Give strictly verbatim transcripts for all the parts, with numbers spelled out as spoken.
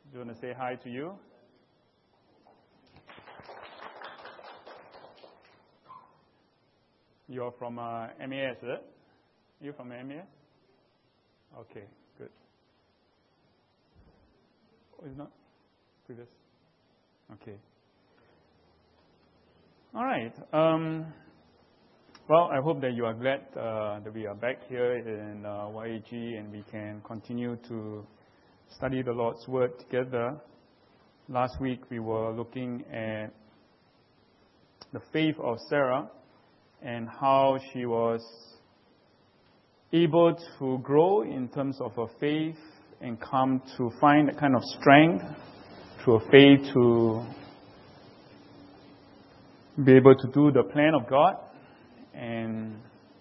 Do you want to say hi to you? You're from uh, M A S, is it? You from M A S? Okay, good. Oh, it's not previous? Okay. All right. Um, well, I hope that you are glad uh, that we are back here in uh, Y A G and we can continue to study the Lord's Word together. Last week we were looking at the faith of Sarah and how she was able to grow in terms of her faith and come to find that kind of strength through her faith to be able to do the plan of God. And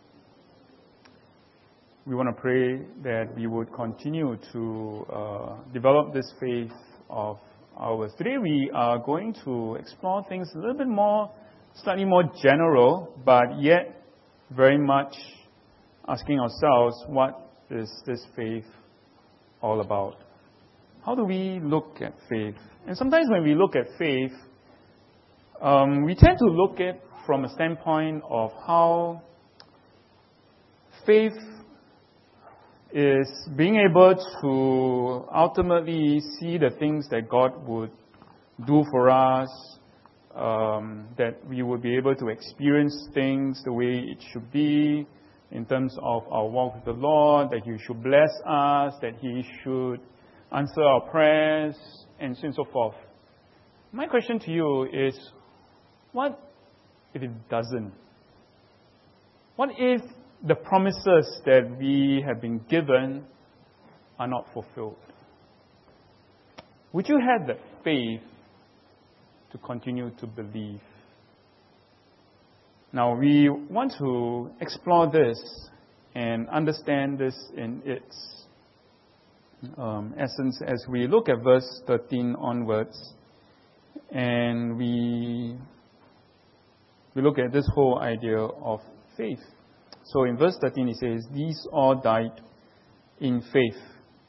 we want to pray that we would continue to uh, develop this faith of ours. Today we are going to explore things a little bit more, slightly more general, but yet very much asking ourselves, what is this faith all about? How do we look at faith? And sometimes when we look at faith, um, we tend to look at from a standpoint of how faith is being able to ultimately see the things that God would do for us, um, that we would be able to experience things the way it should be in terms of our walk with the Lord, that He should bless us, that He should answer our prayers, and so on and so forth. My question to you is, what if it doesn't? What if the promises that we have been given are not fulfilled? Would you have the faith to continue to believe? Now, we want to explore this and understand this in its um, essence as we look at verse thirteen onwards, and we we look at this whole idea of faith. So in verse thirteen it says, "These all died in faith."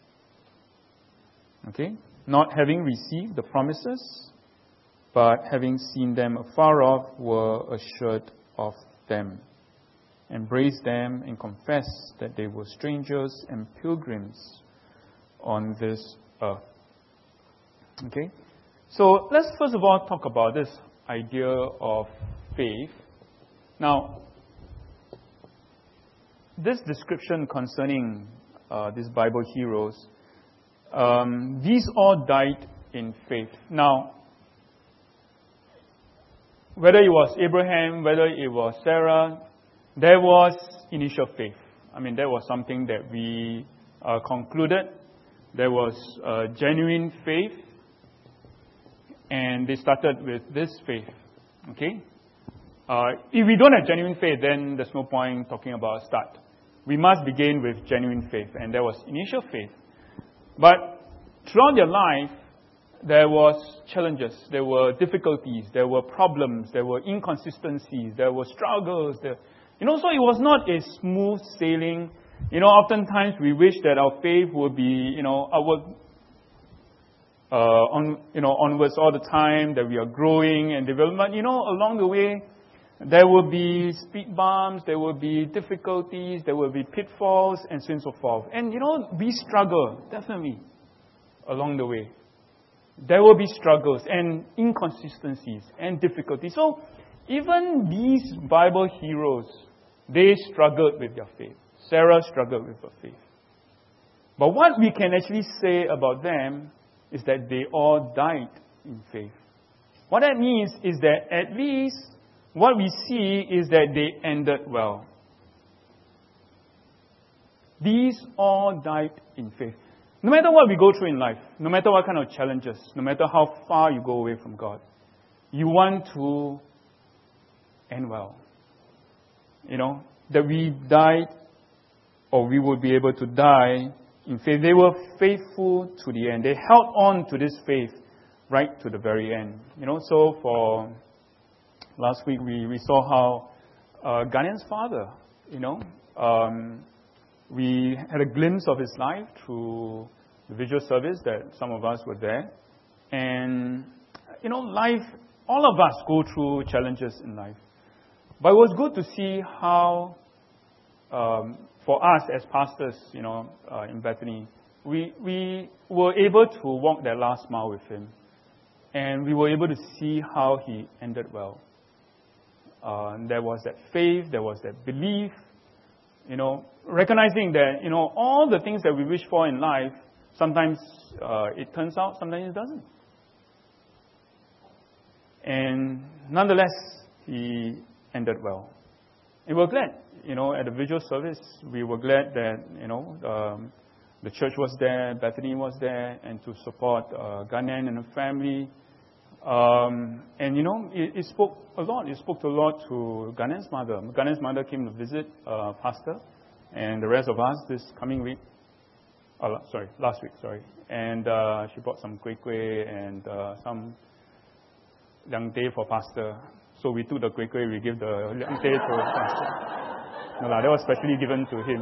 Okay? Not having received the promises, but having seen them afar off, were assured of them, embraced them, and confessed that they were strangers and pilgrims on this earth. Okay? So let's first of all talk about this idea of faith. Now, this description concerning uh, these Bible heroes, um, these all died in faith. Now, whether it was Abraham, whether it was Sarah, there was initial faith. I mean, that was something that we uh, concluded. There was uh, genuine faith, and they started with this faith. Okay? Uh, if we don't have genuine faith, then there's no point talking about a start. We must begin with genuine faith, and there was initial faith. But throughout their life, there was challenges, there were difficulties, there were problems, there were inconsistencies, there were struggles. There, you know, so it was not a smooth sailing. You know, oftentimes we wish that our faith would be, you know, outward, uh, on, you know, onwards all the time, that we are growing and development. You know, along the way, there will be speed bumps, there will be difficulties, there will be pitfalls, and so on and so forth. And, you know, we struggle, definitely, along the way. There will be struggles and inconsistencies and difficulties. So, even these Bible heroes, they struggled with their faith. Sarah struggled with her faith. But what we can actually say about them is that they all died in faith. What that means is that at least what we see is that they ended well. These all died in faith. No matter what we go through in life, no matter what kind of challenges, no matter how far you go away from God, you want to end well. You know, that we died, or we would be able to die in faith. They were faithful to the end. They held on to this faith right to the very end. You know, so for last week we, we saw how uh, Ghanaian's father, you know, um, we had a glimpse of his life through the visual service that some of us were there. And, you know, life, all of us go through challenges in life. But it was good to see how, um, for us as pastors, you know, uh, in Bethany, we, we were able to walk that last mile with him. And we were able to see how he ended well. Uh, there was that faith, there was that belief, you know, recognizing that, you know, all the things that we wish for in life, sometimes uh, it turns out, sometimes it doesn't. And nonetheless, he ended well. And we're glad, you know, at the visual service, we were glad that, you know, um, the church was there, Bethany was there, and to support uh, Ganen and her family. Um, and, you know, it, it spoke a lot. It spoke a lot to Ganen's mother. Ganen's mother came to visit uh, Pastor and the rest of us this coming week. Oh, sorry, last week, sorry. And uh, she brought some kueh kueh and uh, some liang teh for Pastor. So we took the kueh kueh, we gave the liang teh to Pastor. No, that was specially given to him.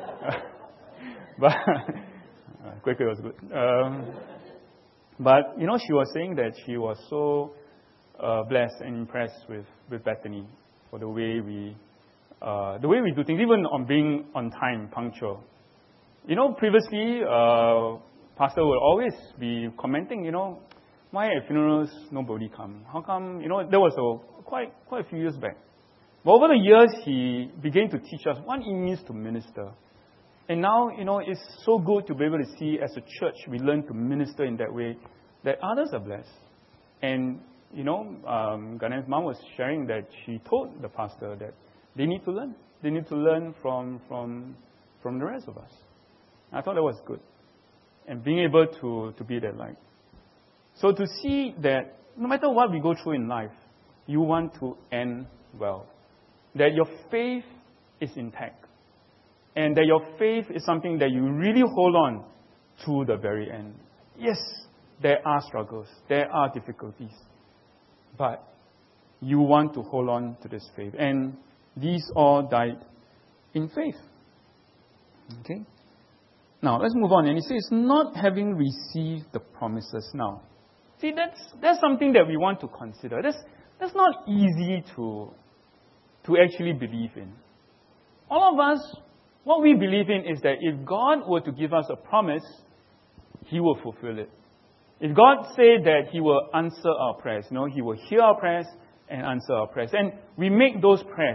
But kueh kueh was good. Um, But, you know, she was saying that she was so uh, blessed and impressed with, with Bethany for the way we uh, the way we do things, even on being on time, punctual. You know, previously, uh, Pastor would always be commenting, you know, why at funerals nobody come? How come, you know, there was a, quite, quite a few years back. But over the years, he began to teach us what it means to minister. And now, you know, it's so good to be able to see as a church, we learn to minister in that way, that others are blessed. And, you know, um, Ganen's mom was sharing that she told the pastor that they need to learn. They need to learn from, from, from the rest of us. I thought that was good. And being able to, to be that light. So to see that no matter what we go through in life, you want to end well. That your faith is intact. And that your faith is something that you really hold on to the very end. Yes, there are struggles. There are difficulties. But you want to hold on to this faith. And these all died in faith. Okay? Now, let's move on. And he says, not having received the promises now. See, that's that's something that we want to consider. That's, that's not easy to, to actually believe in. All of us, what we believe in is that if God were to give us a promise, He will fulfill it. If God said that He will answer our prayers, you know, He will hear our prayers and answer our prayers. And we make those prayers.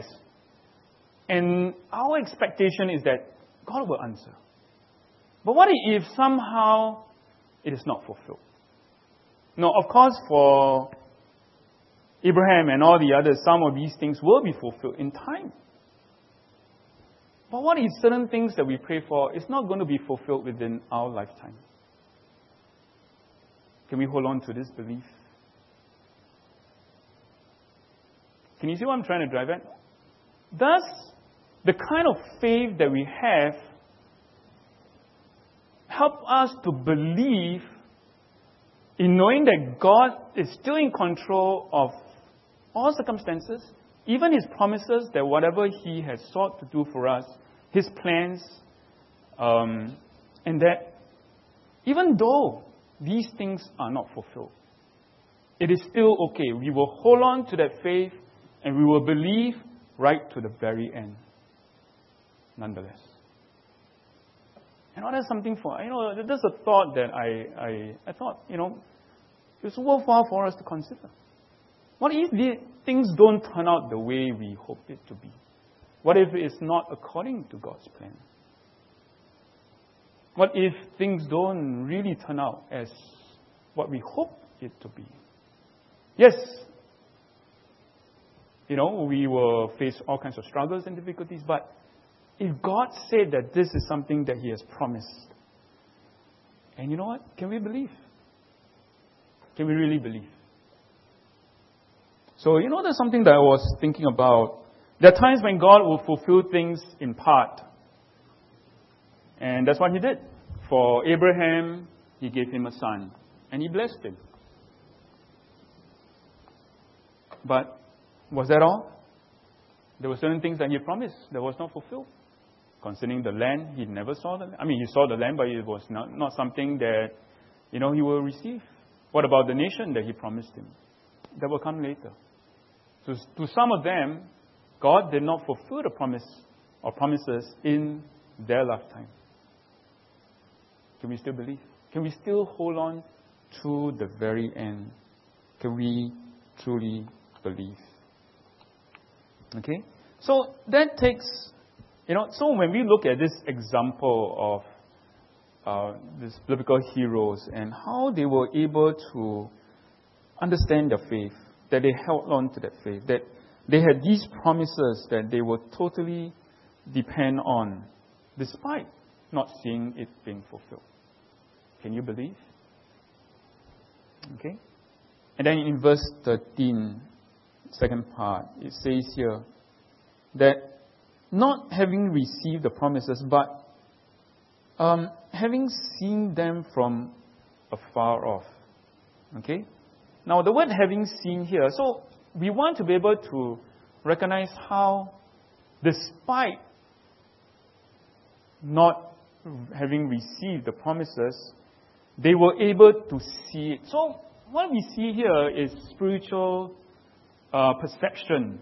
And our expectation is that God will answer. But what if somehow it is not fulfilled? Now, of course, for Abraham and all the others, some of these things will be fulfilled in time. But what if certain things that we pray for is not going to be fulfilled within our lifetime? Can we hold on to this belief? Can you see what I'm trying to drive at? Does the kind of faith that we have help us to believe in knowing that God is still in control of all circumstances, even His promises, that whatever He has sought to do for us, His plans, um, and that even though these things are not fulfilled, it is still okay. We will hold on to that faith and we will believe right to the very end, nonetheless. You know, that's something for, you know, there's a thought that I, I, I thought, you know, it's worthwhile for us to consider. What if the things don't turn out the way we hope it to be? What if it's not according to God's plan? What if things don't really turn out as what we hope it to be? Yes, you know, we will face all kinds of struggles and difficulties, but if God said that this is something that He has promised, and you know what? Can we believe? Can we really believe? So, you know, there's something that I was thinking about. There are times when God will fulfill things in part. And that's what He did. For Abraham, He gave him a son. And He blessed him. But was that all? There were certain things that He promised that was not fulfilled. Concerning the land, he never saw the land. I mean, he saw the land, but it was not, not something that, you know, he will receive. What about the nation that he promised him? That will come later. So to some of them, God did not fulfill the promise or promises in their lifetime. Can we still believe? Can we still hold on to the very end? Can we truly believe? Okay? So that takes, you know, so when we look at this example of uh, these biblical heroes and how they were able to understand their faith, that they held on to that faith, that they had these promises that they would totally depend on, despite not seeing it being fulfilled. Can you believe? Okay? And then in verse thirteen, second part, it says here that not having received the promises, but um, having seen them from afar off. Okay? Now, the word having seen here, so we want to be able to recognize how, despite not having received the promises, they were able to see it. So, what we see here is spiritual uh, perception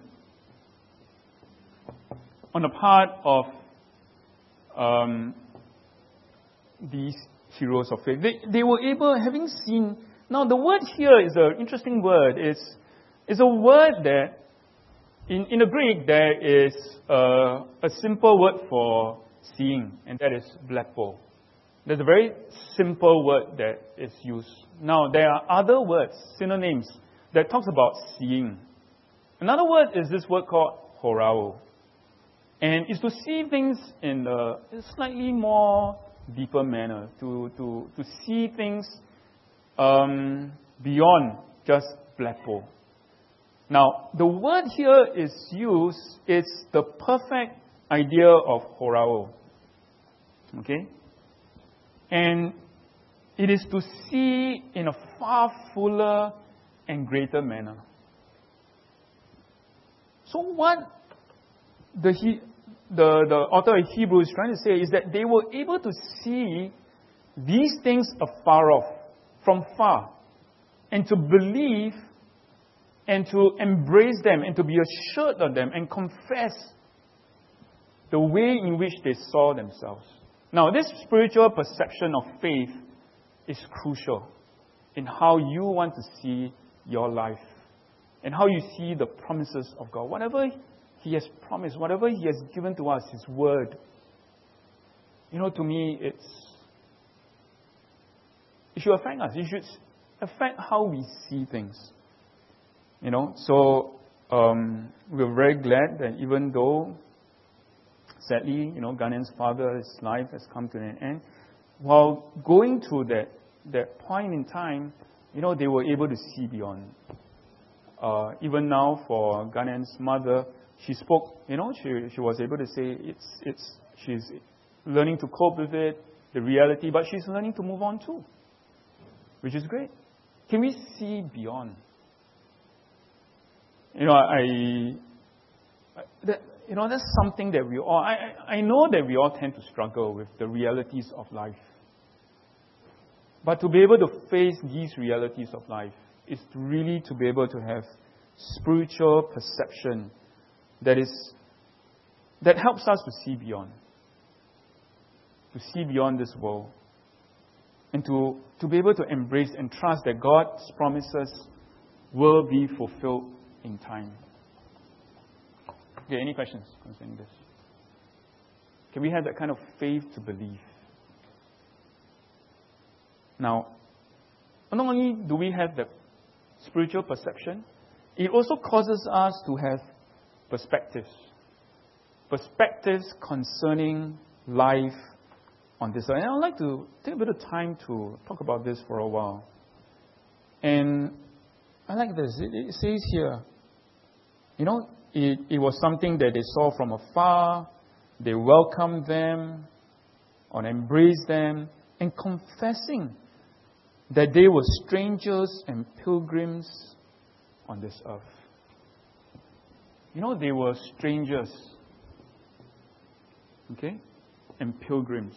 on the part of um, these heroes of faith. They, they were able, having seen. Now, the word here is an interesting word. It's, it's a word that, in, in the Greek, there is a, a simple word for seeing, and that is blepo. There's a very simple word that is used. Now, there are other words, synonyms, that talks about seeing. Another word is this word called horao. And it's to see things in a slightly more deeper manner, to, to, to see things um, beyond just blepo. Now, the word here is used, it's the perfect idea of horao. Okay? And it is to see in a far fuller and greater manner. So what the, the, the author of Hebrews is trying to say is that they were able to see these things afar off, from far, and to believe and to embrace them and to be assured of them and confess the way in which they saw themselves. Now, this spiritual perception of faith is crucial in how you want to see your life and how you see the promises of God. Whatever He has promised, whatever He has given to us, His Word, you know, to me, it's, it should affect us. It should affect how we see things. You know, so um, we're very glad that even though, sadly, you know, Ghanen's father's life has come to an end, while going through that, that point in time, you know, they were able to see beyond. Uh, even now, for Ghanen's mother, she spoke, you know, she, she was able to say it's, it's, she's learning to cope with it, the reality, but she's learning to move on too, which is great. Can we see beyond? You know, I, that, you know, that's something that we all, I, I know that we all tend to struggle with the realities of life. But to be able to face these realities of life is really to be able to have spiritual perception that is, that helps us to see beyond. To see beyond this world. And to, to be able to embrace and trust that God's promises will be fulfilled in time. Okay, any questions concerning this? Can we have that kind of faith to believe? Now, not only do we have the spiritual perception, it also causes us to have perspectives. Perspectives concerning life on this earth. And I'd like to take a bit of time to talk about this for a while. And I like this. It, it says here, you know, it, it was something that they saw from afar. They welcomed them, or embraced them, and confessing that they were strangers and pilgrims on this earth. You know, they were strangers. Okay? and pilgrims.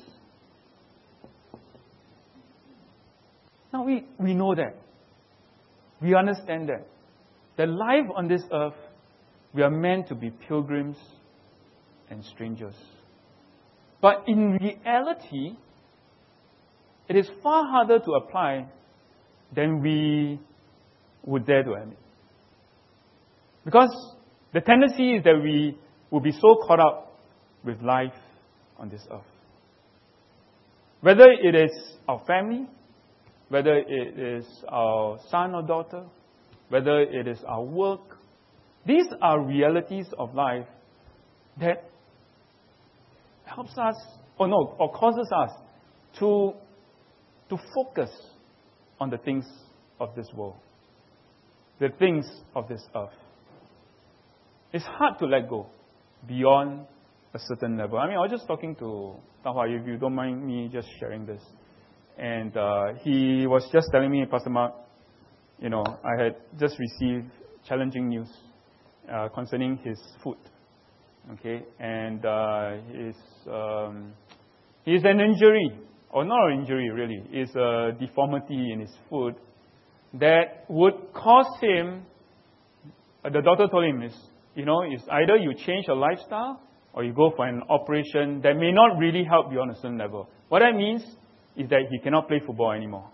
Now we, we know that. We understand that. That life on this earth, we are meant to be pilgrims and strangers. But in reality, it is far harder to apply than we would dare to admit. Because the tendency is that we will be so caught up with life on this earth. Whether it is our family, whether it is our son or daughter, whether it is our work, these are realities of life that helps us, or no, or causes us to, to focus on the things of this world, the things of this earth. It's hard to let go beyond a certain level. I mean, I was just talking to Tao Hua, if you don't mind me just sharing this. And uh, he was just telling me, Pastor Mark, you know, I had just received challenging news uh, concerning his foot. Okay, and uh, his um, he's an injury, or not an injury really, is a deformity in his foot that would cause him. Uh, the doctor told him is, you know, is either you change your lifestyle or you go for an operation that may not really help you on a certain level. What that means is that he cannot play football anymore.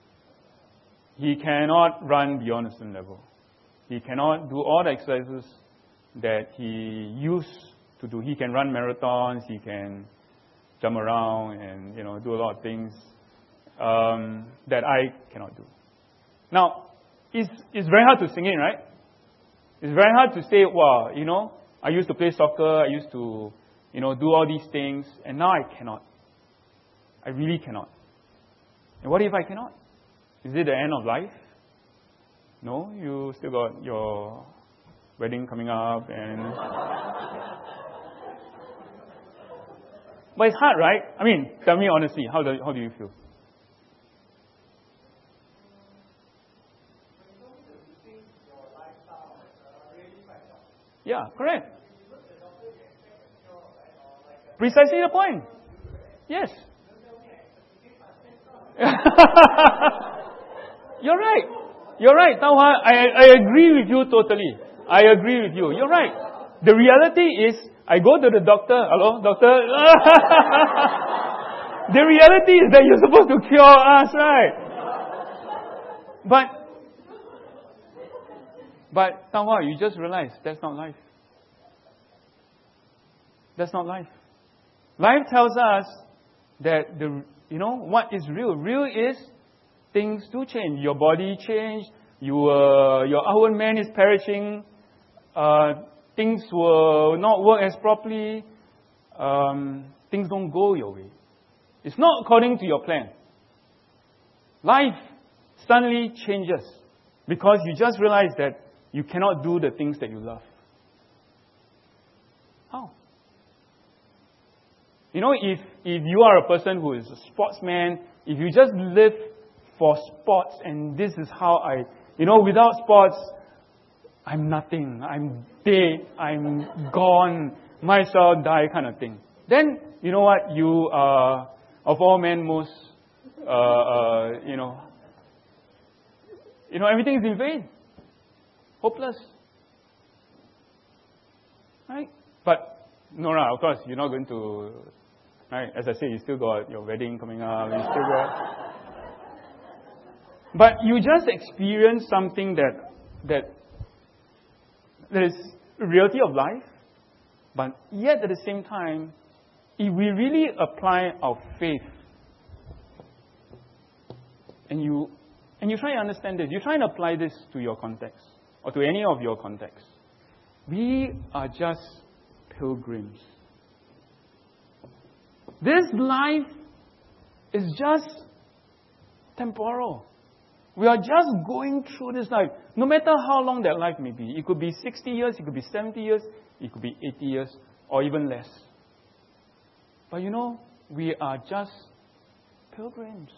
He cannot run beyond a certain level. He cannot do all the exercises that he used to do. He can run marathons, he can jump around and, you know, do a lot of things um, that I cannot do. Now, it's, it's very hard to sing it, right? It's very hard to say, wow, you know, I used to play soccer, I used to, you know, do all these things, and now I cannot. I really cannot. And what if I cannot? Is it the end of life? No, you still got your wedding coming up and... But it's hard, right? I mean, tell me honestly, how do, how do you feel? Yeah, correct. Precisely the point. Yes. You're right. You're right, Tao Hua. I, I agree with you totally. I agree with you. You're right. The reality is, I go to the doctor. Hello, doctor? The reality is that you're supposed to cure us, right? But, but Tao Hua, you just realized that's not life. That's not life. Life tells us that the, you know, what is real? Real is things do change. Your body change. You, uh, your outward man is perishing. Uh, things will not work as properly. Um, things don't go your way. It's not according to your plan. Life suddenly changes because you just realize that you cannot do the things that you love. How? You know, if, if you are a person who is a sportsman, if you just live for sports and this is how I, you know, without sports, I'm nothing. I'm dead. I'm gone. Might as well die kind of thing. Then, you know what? You are, of all men, most, uh, uh, you know, you know, everything is in vain. Hopeless. Right? But, Nora, of course, you're not going to, right? As I say, you still got your wedding coming up. You still got... But you just experience something that, that, that is the reality of life. But yet at the same time, if we really apply our faith, and you, and you try to understand this, you try and apply this to your context, or to any of your contexts, we are just pilgrims. This life is just temporal. We are just going through this life. No matter how long that life may be. It could be sixty years, it could be seventy years, it could be eighty years, or even less. But you know, we are just pilgrims.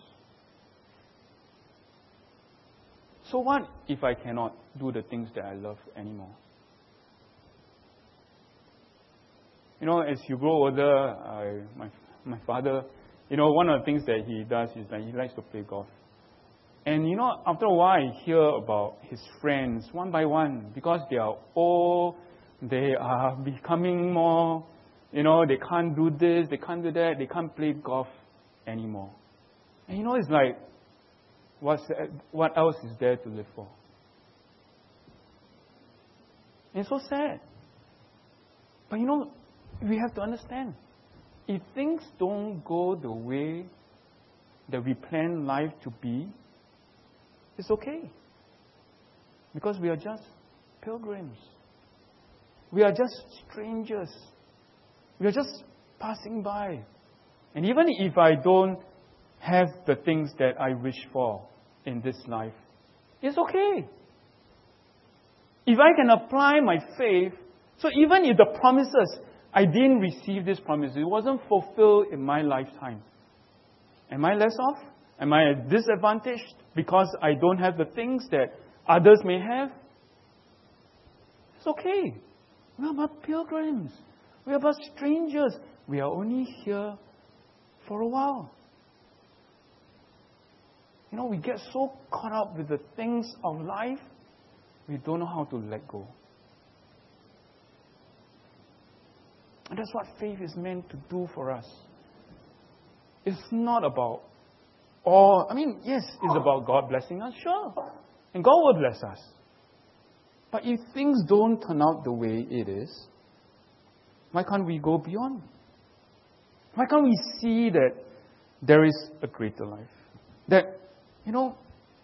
So what if I cannot do the things that I love anymore? You know, as you grow older, I, my my father, you know, one of the things that he does is that he likes to play golf. And, you know, after a while, I hear about his friends, one by one, because they are old, they are becoming more, you know, they can't do this, they can't do that, they can't play golf anymore. And, you know, it's like, what's, what else is there to live for? And it's so sad. But, you know, we have to understand, if things don't go the way that we plan life to be, it's okay. Because we are just pilgrims. We are just strangers. We are just passing by. And even if I don't have the things that I wish for in this life, it's okay. If I can apply my faith, so even if the promises, I didn't receive this promise, it wasn't fulfilled in my lifetime, am I less off? Am I disadvantaged because I don't have the things that others may have? It's okay. We are but pilgrims. We are but strangers. We are only here for a while. You know, we get so caught up with the things of life, we don't know how to let go. And that's what faith is meant to do for us. It's not about all, I mean, yes, it's about God blessing us, sure. And God will bless us. But if things don't turn out the way it is, why can't we go beyond? Why can't we see that there is a greater life? That, you know,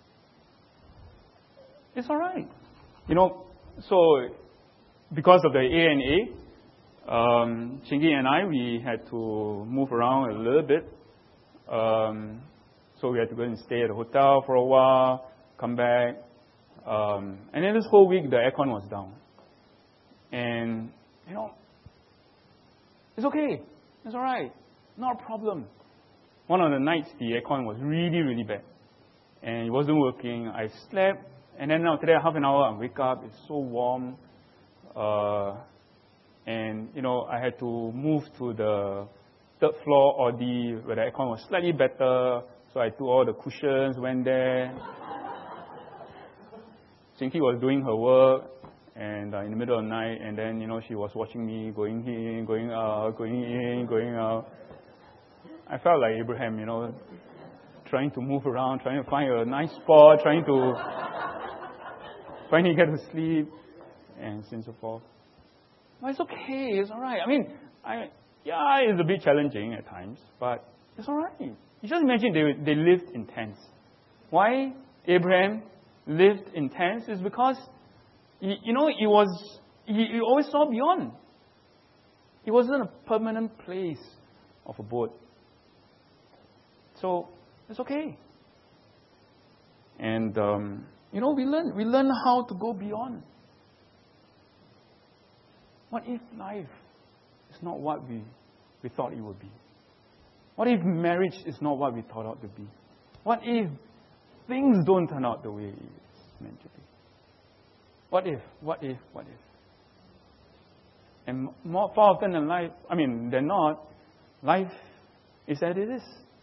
it's all right. You know, so because of the A and A, um, Chingy and I, we had to move around a little bit. Um, so we had to go and stay at a hotel for a while, come back. Um, and then this whole week, the aircon was down. And, you know, it's okay. It's all right. Not a problem. One of the nights, the aircon was really, really bad. And it wasn't working. I slept. And then after that, half an hour, I wake up. It's so warm. Uh, and, you know, I had to move to the third floor Audi where the aircon was slightly better. So I took all the cushions, went there. Chinky was doing her work, and uh, in the middle of the night, and then, you know, she was watching me going in, going out, going in, going out. I felt like Abraham, you know, trying to move around, trying to find a nice spot, trying to finally get to sleep, and so on and so forth. But it's okay, it's all right. I mean, I, yeah, it's a bit challenging at times, but it's all right. You just imagine they, they lived in tents. Why Abraham lived in tents is because, he, you know, it was, he, he always saw beyond. It wasn't a permanent place of a boat. So, it's okay. And, um, you know, we learn, we learn how to go beyond. What if life is not what we, we thought it would be? What if marriage is not what we thought it to be? What if things don't turn out the way it's meant to be? What if? What if? What if? And more far often than life, I mean, than not, life is as it is.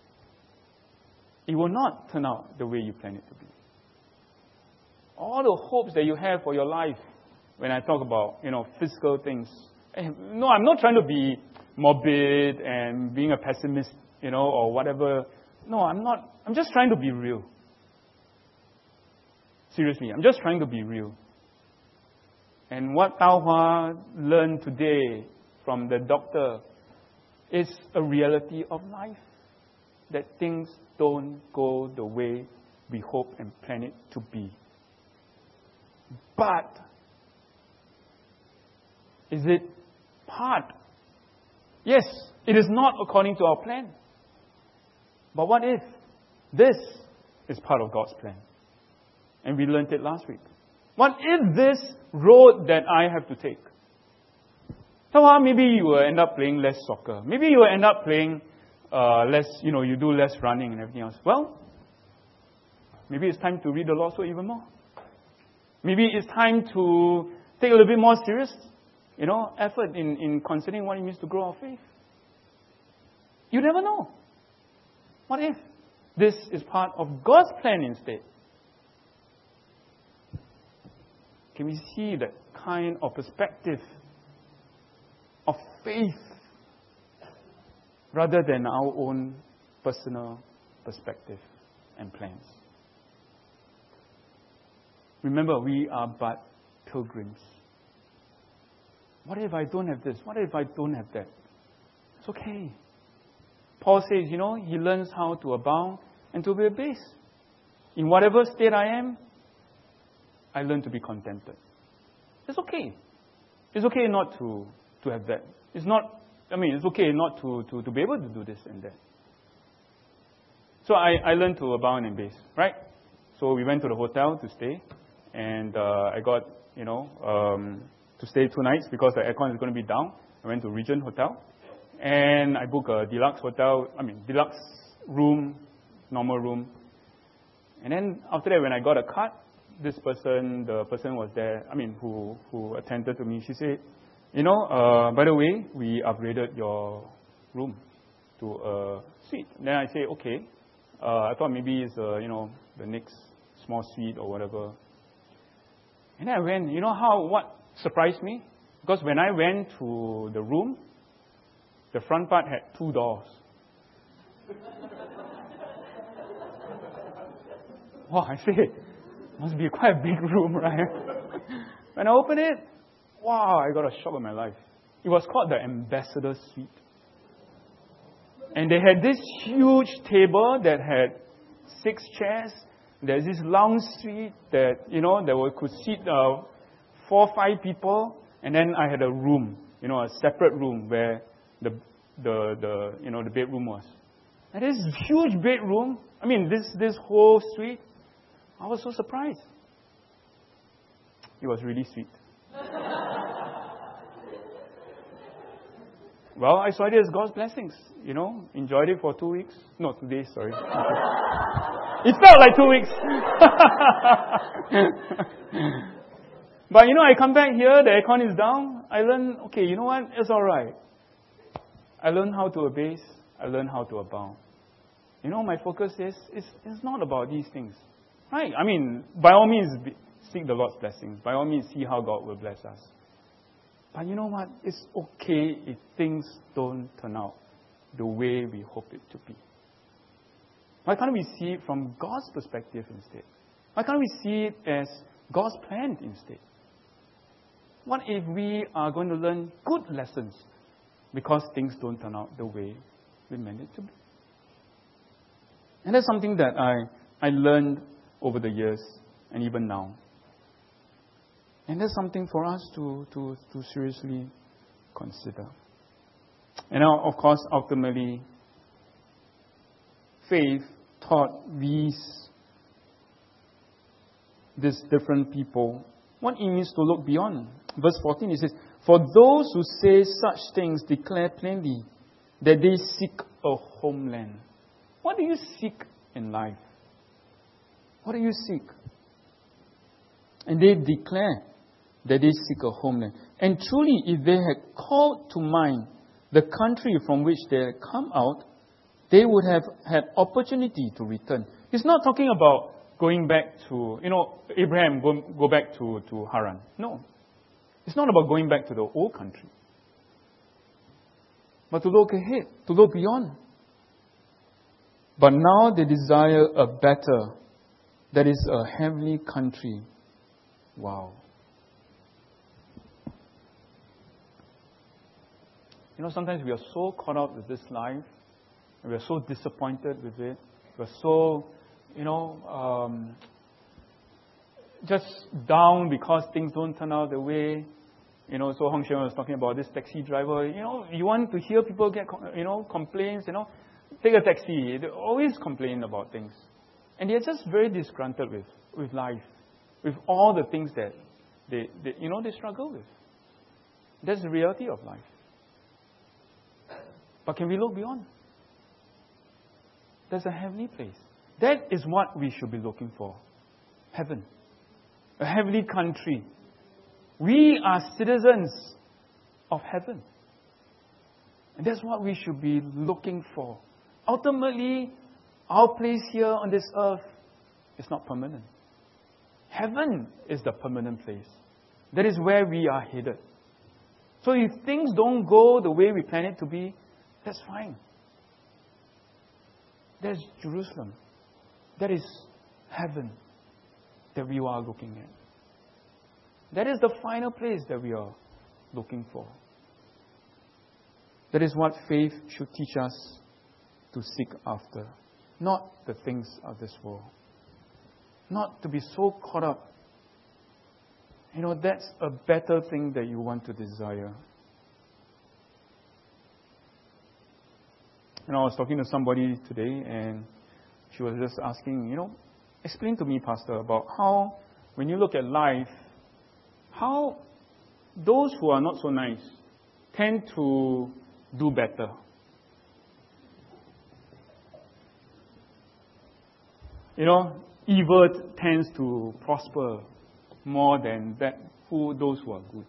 It will not turn out the way you plan it to be. All the hopes that you have for your life, when I talk about, you know, physical things. No, I'm not trying to be morbid and being a pessimist, you know, or whatever. No, I'm not. I'm just trying to be real. Seriously, I'm just trying to be real. And what Tao Hua learned today from the doctor is a reality of life. That things don't go the way we hope and plan it to be. But, is it part? Yes, it is not according to our plan. But what if this is part of God's plan? And we learned it last week. What if this road that I have to take? So maybe you will end up playing less soccer. Maybe you will end up playing uh, less, you know, you do less running and everything else. Well, maybe it's time to read the Lord's Word even more. Maybe it's time to take a little bit more serious, you know, effort in, in considering what it means to grow our faith. You never know. What if this is part of God's plan instead? Can we see that kind of perspective of faith rather than our own personal perspective and plans? Remember, we are but pilgrims. What if I don't have this? What if I don't have that? It's okay. Paul says, you know, he learns how to abound and to be abased. In whatever state I am, I learn to be contented. It's okay. It's okay not to, to have that. It's not, I mean, it's okay not to, to, to be able to do this and that. So I, I learned to abound and base, right? So we went to the hotel to stay, and uh, I got, you know, um, to stay two nights because the aircon is going to be down. I went to Regent Hotel, and I booked a deluxe hotel, I mean, deluxe room, normal room. And then after that, when I got a card, this person, the person was there, I mean, who, who attended to me, she said, you know, uh, by the way, we upgraded your room to a suite. Then I say, okay. Uh, I thought maybe it's, uh, you know, the next small suite or whatever. And then I went, you know how, what surprised me? Because when I went to the room, the front part had two doors. Wow, I say, must be quite a big room, right? When I opened it, wow, I got a shock of my life. It was called the Ambassador Suite. And they had this huge table that had six chairs. There's this lounge suite that, you know, that could seat uh, four or five people. And then I had a room, you know, a separate room where the, the, the you know, the bedroom was. And this huge bedroom, I mean, this, this whole suite, I was so surprised. It was really sweet. Well, I saw it as God's blessings, you know. Enjoyed it for two weeks. No, two days, sorry. It felt like two weeks. But, you know, I come back here, the aircon is down. I learn, okay, you know what? It's all right. I learned how to abase. I learned how to abound. You know, my focus is, it's, it's not about these things. Right? I mean, by all means, seek the Lord's blessings. By all means, see how God will bless us. But you know what? It's okay if things don't turn out the way we hope it to be. Why can't we see it from God's perspective instead? Why can't we see it as God's plan instead? What if we are going to learn good lessons because things don't turn out the way we meant it to be? And that's something that I, I learned over the years and even now. And that's something for us to, to, to seriously consider. And now, of course, ultimately, faith taught these, these different people what it means to look beyond. Verse fourteen, it says, "For those who say such things declare plainly that they seek a homeland." What do you seek in life? What do you seek? And they declare that they seek a homeland. And truly, if they had called to mind the country from which they had come out, they would have had opportunity to return. It's not talking about going back to, you know, Abraham, go, go back to, to Haran. No. It's not about going back to the old country. But to look ahead, to look beyond. But now they desire a better, that is a heavenly country. Wow. You know, sometimes we are so caught up with this life, and we are so disappointed with it. We are so, you know, um, just down because things don't turn out the way. You know, so Hong Shen was talking about this taxi driver. You know, you want to hear people get, you know, complaints, you know. Take a taxi. They always complain about things. And they're just very disgruntled with, with life. With all the things that they, they, you know, they struggle with. That's the reality of life. But can we look beyond? There's a heavenly place. That is what we should be looking for. Heaven. A heavenly country. We are citizens of heaven. And that's what we should be looking for. Ultimately, our place here on this earth is not permanent. Heaven is the permanent place. That is where we are headed. So if things don't go the way we plan it to be, that's fine. That's Jerusalem. That is heaven that we are looking at. That is the final place that we are looking for. That is what faith should teach us to seek after. Not the things of this world. Not to be so caught up. You know, that's a better thing that you want to desire. You know, I was talking to somebody today and she was just asking, you know, explain to me, Pastor, about how, when you look at life, how those who are not so nice tend to do better. You know, evil tends to prosper more than that who those who are good.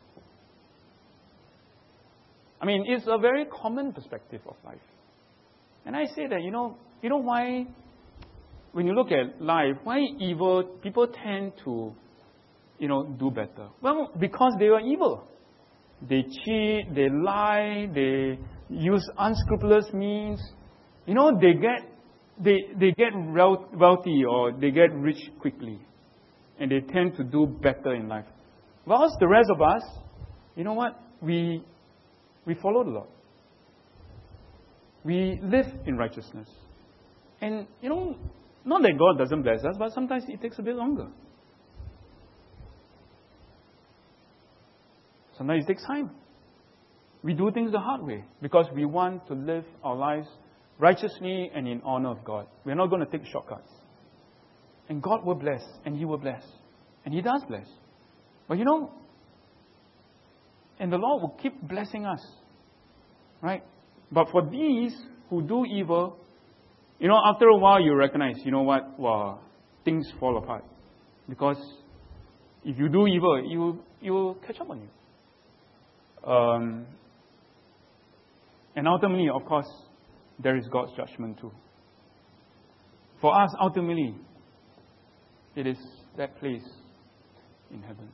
I mean, it's a very common perspective of life. And I say that, you know, you know why, when you look at life, why evil people tend to, you know, do better? Well, because they are evil. They cheat, they lie, they use unscrupulous means. You know, they get they they get wealthy or they get rich quickly. And they tend to do better in life. Whilst the rest of us, you know what? We we follow the Lord. We live in righteousness. And, you know, not that God doesn't bless us, but sometimes it takes a bit longer. Sometimes it takes time. We do things the hard way because we want to live our lives righteously and in honor of God. We're not going to take shortcuts. And God will bless, and He will bless. And He does bless. But you know, and the Lord will keep blessing us. Right? But for these who do evil, you know, after a while you recognize, you know what, wow, things fall apart. Because if you do evil, you you will catch up on you. Um, and ultimately, of course, there is God's judgment too. For us, ultimately, it is that place in heaven.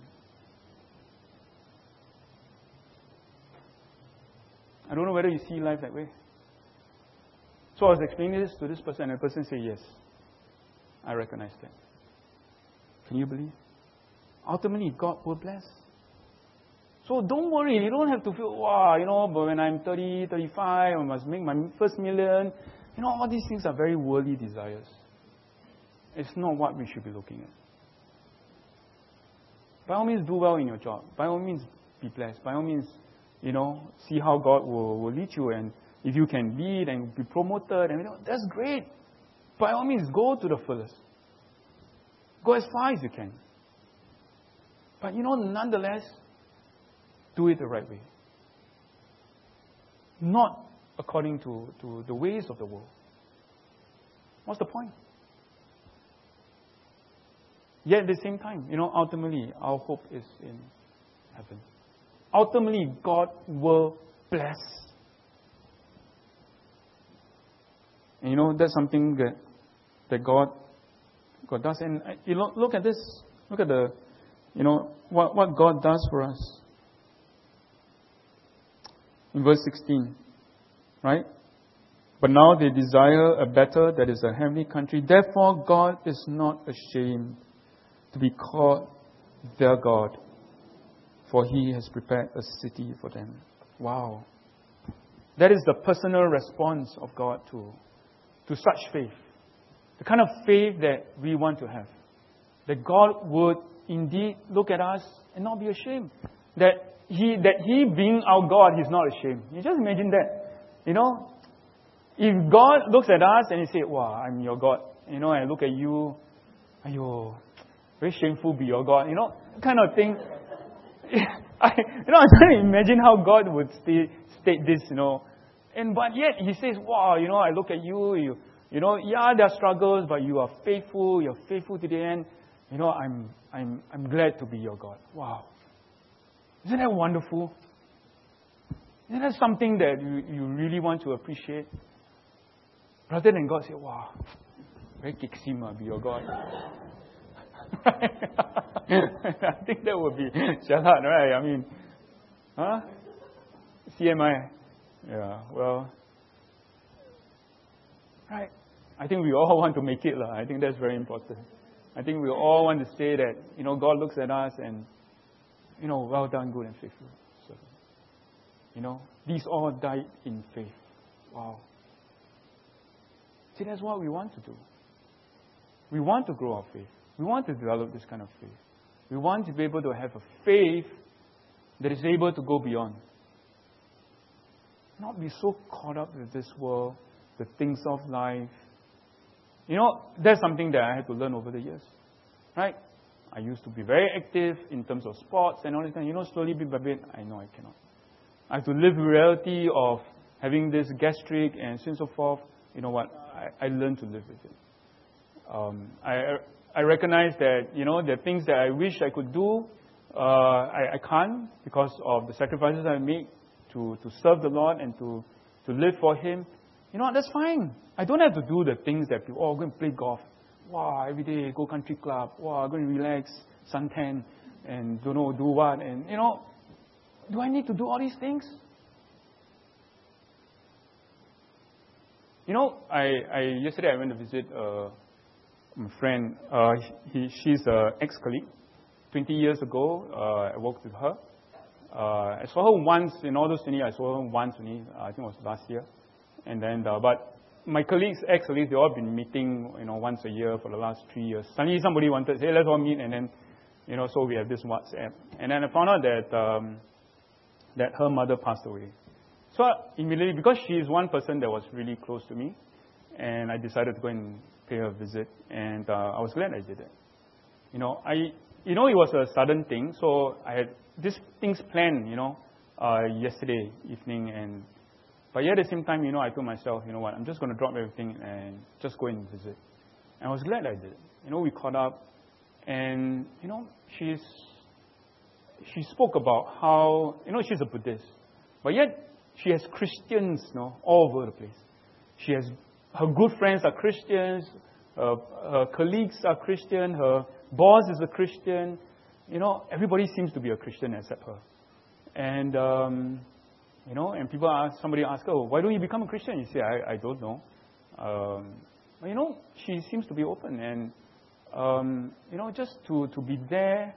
I don't know whether you see life that way. So I was explaining this to this person, and the person said, yes, I recognize that. Can you believe? Ultimately, God will bless. So don't worry, you don't have to feel, wow, you know, but when I'm thirty, thirty-five, I must make my first million. You know, all these things are very worldly desires. It's not what we should be looking at. By all means, do well in your job. By all means, be blessed. By all means, you know, see how God will, will lead you. And if you can lead and be promoted, and you know, that's great. By all means, go to the fullest. Go as far as you can. But you know, nonetheless, do it the right way. Not according to, to the ways of the world. What's the point? Yet at the same time, you know, ultimately, our hope is in heaven. Ultimately, God will bless. And you know, that's something that that God God does. And you know, look at this. Look at the, you know, what, what God does for us. In verse sixteen, right? But now they desire a better, that is a heavenly country. Therefore, God is not ashamed to be called their God, for He has prepared a city for them. Wow. That is the personal response of God to, to such faith. The kind of faith that we want to have. That God would indeed look at us and not be ashamed. That He, that He being our God, He's not ashamed. You just imagine that. You know, if God looks at us and He says, wow, I'm your God. You know, and I look at you, ayo, very shameful be your God. You know, kind of thing. I, you know, I'm trying to imagine how God would state, state this, you know. And but yet He says, wow, you know, I look at you, you, you know, yeah, there are struggles, but you are faithful, you're faithful to the end. You know, I'm, I'm, I'm glad to be your God. Wow. Isn't that wonderful? Isn't that something that you, you really want to appreciate? Rather than God say, wow, very kiksima be your God. I think that would be jahat, right? I mean, huh? C M I. Yeah, well, right. I think we all want to make it. I think that's very important. I think we all want to say that, you know, God looks at us and, you know, well done, good and faithful. So, you know, these all died in faith. Wow. See, that's what we want to do. We want to grow our faith. We want to develop this kind of faith. We want to be able to have a faith that is able to go beyond. Not be so caught up with this world, the things of life. You know, that's something that I had to learn over the years. Right? I used to be very active in terms of sports and all this kind. You know, slowly bit by bit, I know I cannot. I have to live the reality of having this gastric and so on and so forth. You know what? I, I learned to live with it. Um, I I recognize that, you know, the things that I wish I could do, uh, I, I can't because of the sacrifices I make to, to serve the Lord and to, to live for Him. You know what? That's fine. I don't have to do the things that people, oh, go and play golf. Wow, every day go country club. Wow, go and relax, suntan, and don't know, do what. And, you know, do I need to do all these things? You know, I, I yesterday I went to visit uh, my friend. Uh, he, she's an ex-colleague. Twenty years ago, uh, I worked with her. Uh, I saw her once in all those twenty years. I saw her once only. Uh, I think it was last year. And then, uh, but my colleagues, ex-colleagues, they all been meeting, you know, once a year for the last three years. Suddenly, somebody wanted to say, hey, let's all meet, and then, you know, so we have this WhatsApp. And then I found out that um, that her mother passed away. So immediately, because she is one person that was really close to me, and I decided to go and pay her a visit, and uh, I was glad I did it. You know, I, you know, it was a sudden thing, so I had these things planned, you know, uh, yesterday evening, and but yet at the same time, you know, I told myself, you know what, I'm just going to drop everything and just go and visit. And I was glad I did. You know, we caught up, and you know, she's she spoke about how, you know, she's a Buddhist, but yet she has Christians, you know, all over the place. She has, her good friends are Christians, her, her colleagues are Christian, her boss is a Christian. You know, everybody seems to be a Christian except her. And, um, you know, and people ask, somebody asks her, oh, why don't you become a Christian? You say, I, I don't know. Um, but, you know, she seems to be open. And, um, you know, just to, to be there,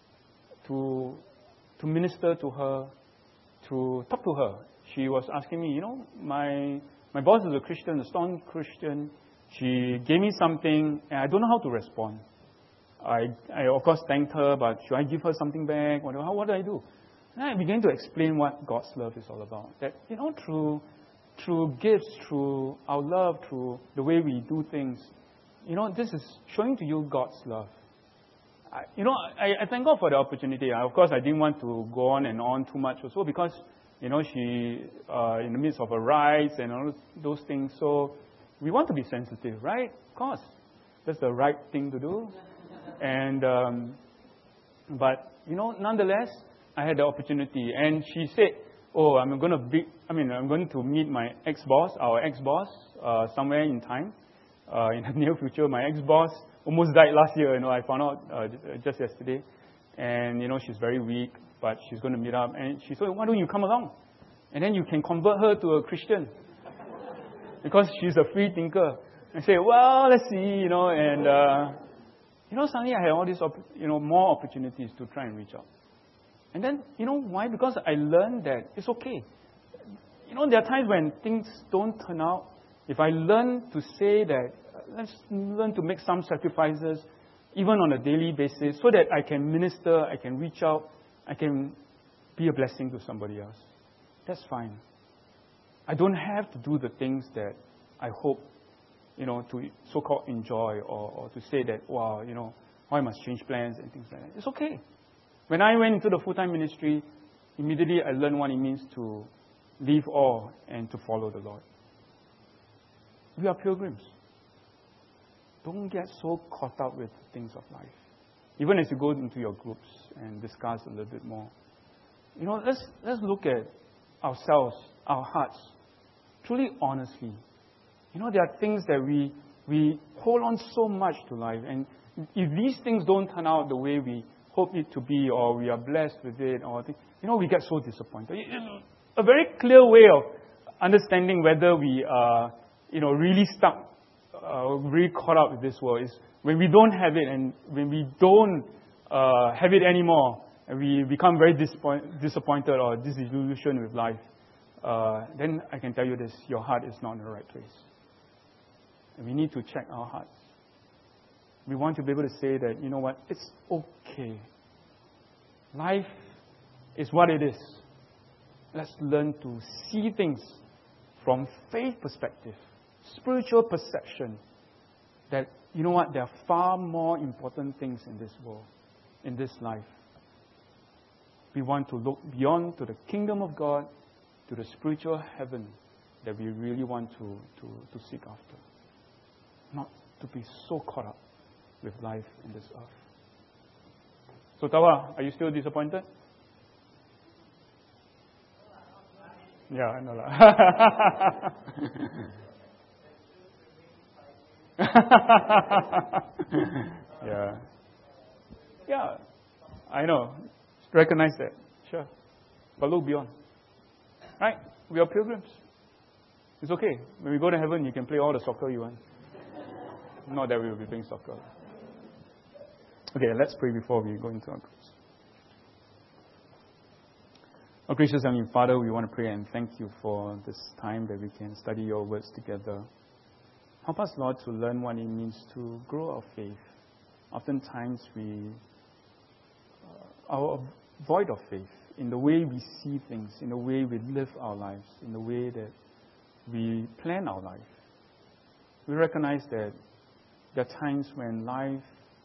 to, to minister to her, to talk to her. She was asking me, you know, my my boss is a Christian, a staunch Christian. She gave me something, and I don't know how to respond. I, I of course, thanked her, but should I give her something back? What, what do I do? And I began to explain what God's love is all about. That, you know, through, through gifts, through our love, through the way we do things, you know, this is showing to you God's love. I, you know, I, I thank God for the opportunity. I, of course, I didn't want to go on and on too much also because, you know, she, uh, in the midst of her rights and all those things. So we want to be sensitive, right? Of course. That's the right thing to do. And, um, but, you know, nonetheless, I had the opportunity. And she said, oh, I'm going to be, I mean, I'm going to meet my ex-boss, our ex-boss, uh, somewhere in time, uh, in the near future. My ex-boss almost died last year, you know, I found out uh, just yesterday. And, you know, she's very weak. But she's going to meet up. And she said, why don't you come along? And then you can convert her to a Christian. Because she's a free thinker. I say, well, let's see, you know. And, uh, you know, suddenly I had all these, op- you know, more opportunities to try and reach out. And then, you know, why? Because I learned that it's okay. You know, there are times when things don't turn out. If I learn to say that, let's learn to make some sacrifices, even on a daily basis, so that I can minister, I can reach out, I can be a blessing to somebody else. That's fine. I don't have to do the things that I hope, you know, to so-called enjoy or, or to say that, wow, you know, I must change plans and things like that. It's okay. When I went into the full-time ministry, immediately I learned what it means to leave all and to follow the Lord. We are pilgrims. Don't get so caught up with things of life. Even as you go into your groups and discuss a little bit more, you know, let's let's look at ourselves, our hearts, truly honestly. You know, there are things that we we hold on so much to life, and if these things don't turn out the way we hope it to be, or we are blessed with it, or you know, we get so disappointed. It's a very clear way of understanding whether we are, you know, really stuck, uh, really caught up with this world is when we don't have it, and when we don't uh, have it anymore, and we become very disappoint, disappointed or disillusioned with life. Uh, then I can tell you this: your heart is not in the right place. And we need to check our hearts. We want to be able to say that, you know what, it's okay. Life is what it is. Let's learn to see things from faith perspective, spiritual perception, that, you know what, there are far more important things in this world, in this life. We want to look beyond to the kingdom of God, to the spiritual heaven that we really want to, to, to seek after. Not to be so caught up with life in this earth. So Tawa, are you still disappointed? Yeah, I know that. yeah. Yeah, I know. Recognize that. Sure. But look beyond. Right? We are pilgrims. It's okay. When we go to heaven, you can play all the soccer you want. Not that we will be playing soccer. Okay, let's pray before we go into our close. Oh, gracious Heavenly Father, we want to pray and thank you for this time that we can study your words together. Help us, Lord, to learn what it means to grow our faith. Oftentimes we uh, are void of faith in the way we see things, in the way we live our lives, in the way that we plan our life. We recognize that there are times when life,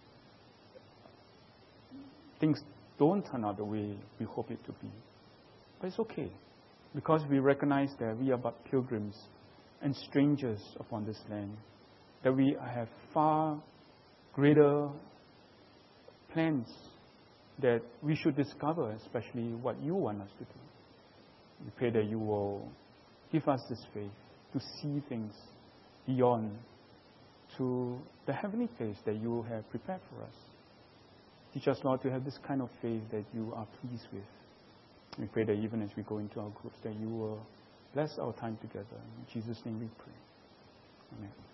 things don't turn out the way we hope it to be. But it's okay, because we recognize that we are but pilgrims and strangers upon this land, that we have far greater plans that we should discover, especially what you want us to do. We pray that you will give us this faith to see things beyond to the heavenly place that you have prepared for us. Teach us, Lord, to have this kind of faith that you are pleased with. We pray that even as we go into our groups, that you will bless our time together. In Jesus' name we pray. Amen.